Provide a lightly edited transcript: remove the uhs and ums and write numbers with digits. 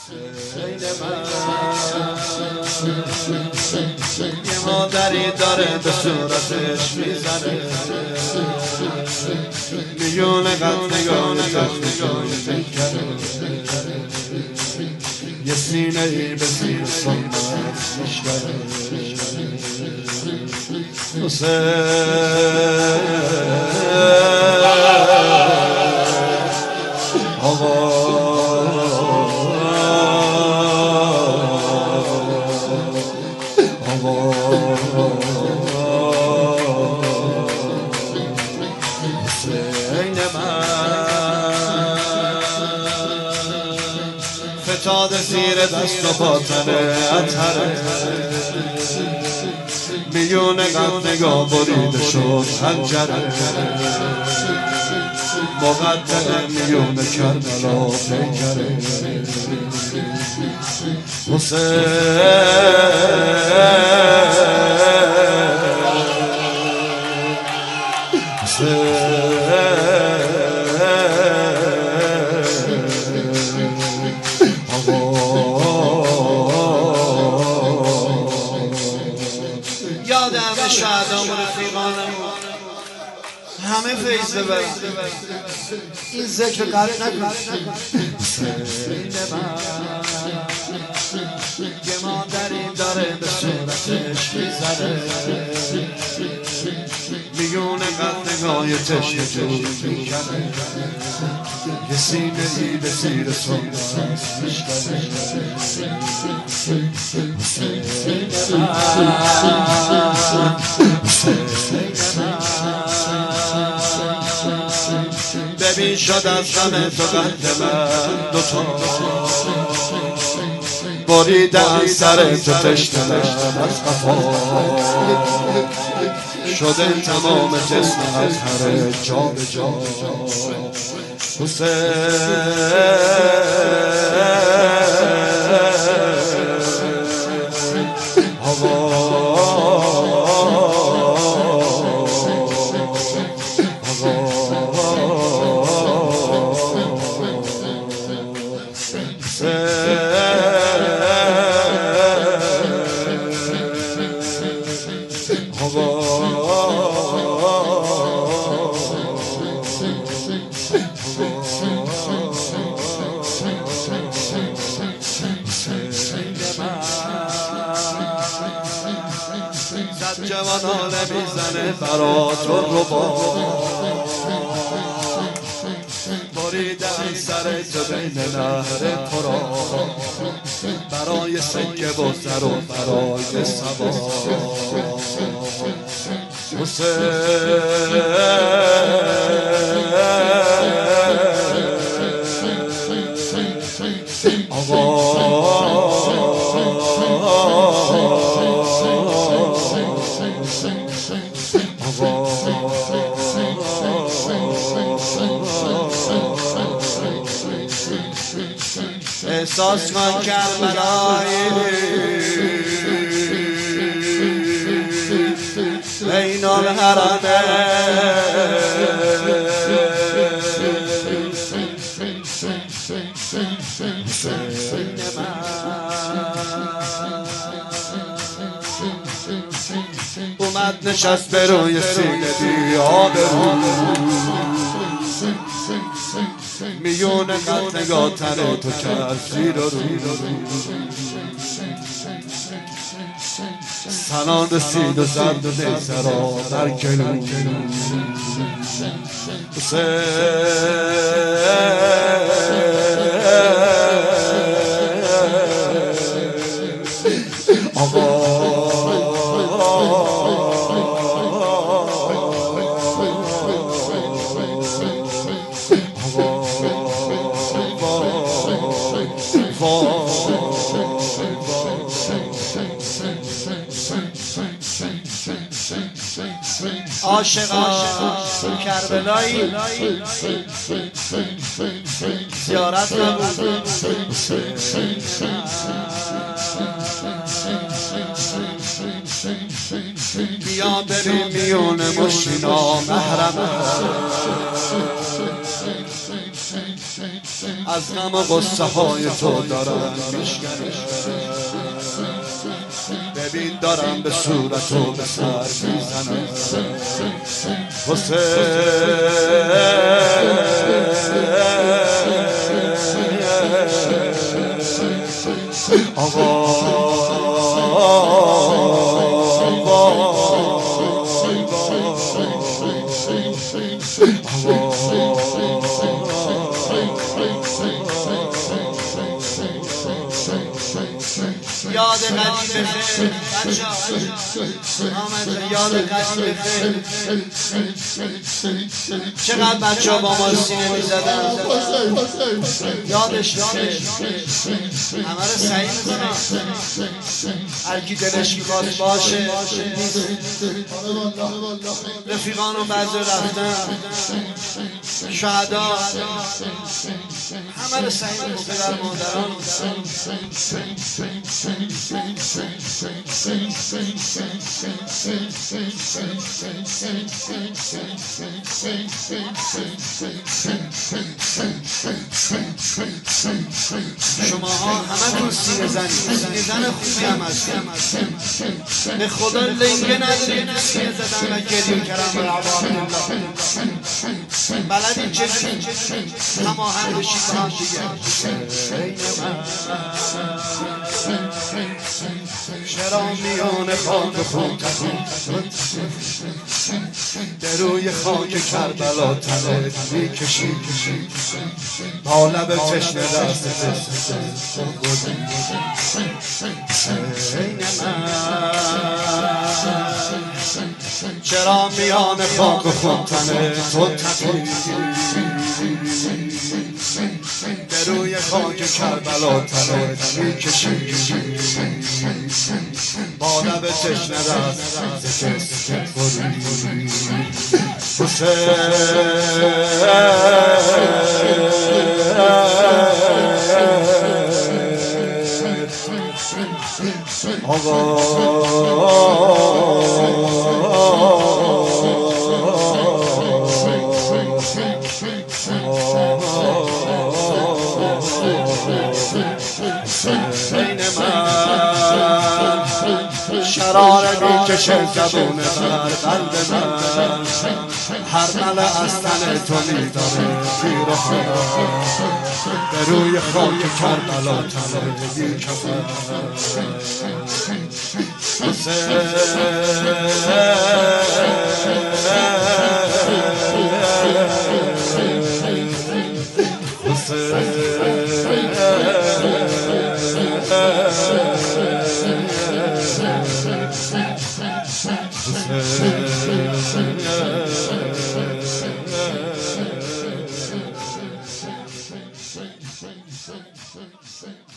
یه مادری داره به صورتش میزنه، میلیون قد نگاهش میکنه، یه سینه ای به زیر سنت میشکنه. فتاده زیر دست و باطن اطهره، میلیون قد نگاه بریده شد حنجره، مقدم میلیون کربلا پیکره. یادم شهدام رفیقانمون همه فیض ببرن، این ذکر غرق نکن. یه مادری داره به صورتش میزنه، میلیون قد نگاه تشنه جور میکنه، یه سینه ای به زیر سنت میشکنه. ببین شد از غم تو قد من دوتا، بریده از سر تو تشنه از قفا، شده تمام جسم از هر جا به جا. صد جوانانه میزنه برات و ربا، بریدن سر تو بین نهر پرا، برای سکه و زر و برای سبا. احساس کن کربلایی بین الحرمین، اومد نشست به روی سینه بی‌آبرو، میلیون قد نگاه تن تو کرد زیر رو، سنان رسید و زد و نیزه را در گلو. عاشقان کربلایی زیارت نبود، بیا ببین میون مشینا محرمه، از غم و غصه های تو دارم میشکنم. ببین دارم به صورت و به سر میزنم. یاد قدیم بخیر بچه‌ها، آمد یاد قدیم بخیر. چقدر بچه‌ها با ما سینه می‌زدن، یادش بخیر. همه رو سعی می‌کنم هر کی دلش می‌خواد باشه. رفیقان و بعضی رفتن، شهدا، همه رو سعی می‌کنم. پدر مادران شماها همه سینه زنید، سینه زن خوبی هم هستید. به خدا لنگه ندارید سینه زدن و گریه کردن به عبادالله. بلدید چجوری هماهنگ بشید با هم دیگه. چرا میان خاک و خون در روی خاک کربلا تنت میکشی، با لب تشنه دست چرا میان خاک و خون تنت تو در روی خاک کربلا تنت میکشی، با لب تشنه دست شراره میکشه زبون بر قلب من، هر مله از تن تو میداره پیرهن، به روی خاک کربلا تنه میکشم. Say